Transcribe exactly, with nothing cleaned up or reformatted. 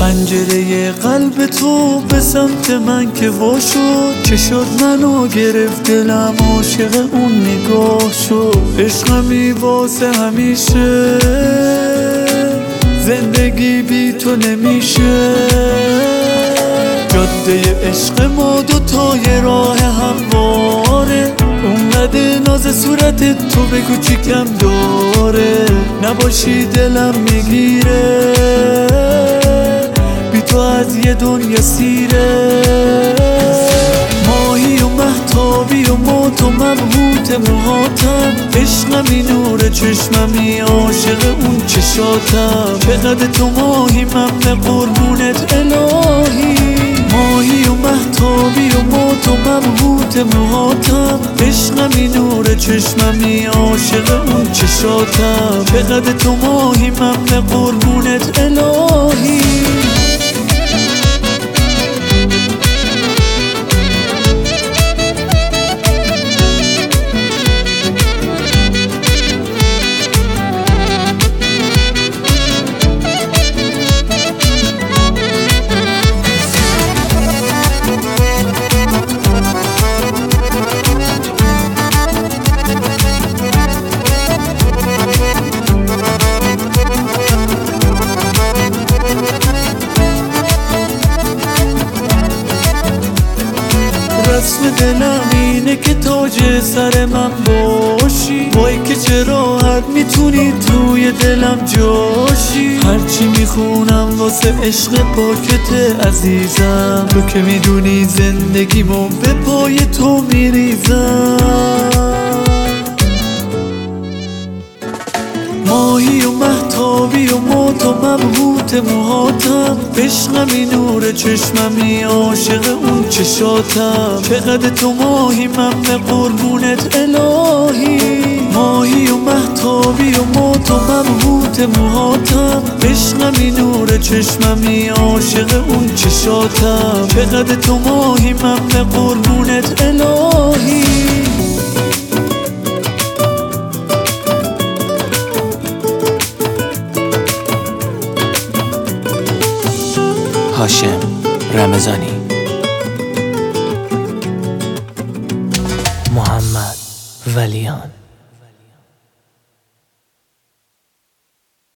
پنجره قلب تو به سمت من که وا شد، چه شد منو گرفت دلم عاشق اون نگاه شد. عشقمی واسه همیشه، زندگی بی تو نمیشه. جاده عشق ما دوتای راه همواره، اونقدر ناز صورت تو به کوچیکم داره. نباشی دلم میگیره، بی تو از یه دنیا سیره. ماهی و مهتابی و موت و مبهوت موهاتم، عشقمی نور چشممی عاشق اون چشاتم. چقدر تو ماهی من به قربونت الهی. ماهی و مهتابی و موت و مبهوت موهاتم، عشقمی نور چشممی عاشق اون چشاتم. چقدر تو ماهی من به قربونت الهی. رسم دلم اینه که تاج سر من باشی، وای که چه راحت میتونی توی دلم جاشی. هرچی میخونم واسه عشق پاکت عزیزم، تو که میدونی زندگیمو به پای تو میریزم. ماهی و مهتابی و موت و مبهوت موهاتم، عشقمی نور چشممی عاشق اون چشاتم. چقدر تو ماهی من به قربونت الهی. ماهی و مهتابی و موت و مبهوت موهاتم، عشقمی نور چشممی عاشق اون چشاتم. چقدر تو ماهی من به قربونت الهی. هاشم رمضانی، محمد ولیان.